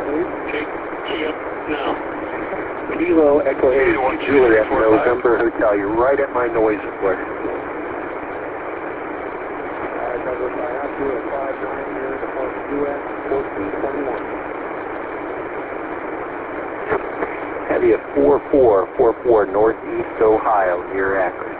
Okay, key up now. Kilo Echo 8, Juliet, November Hotel. You're right at my noise alert. Douglas, I have you at 59 here to park US 1421. Heavy at 4444 Northeast Ohio, near Akron.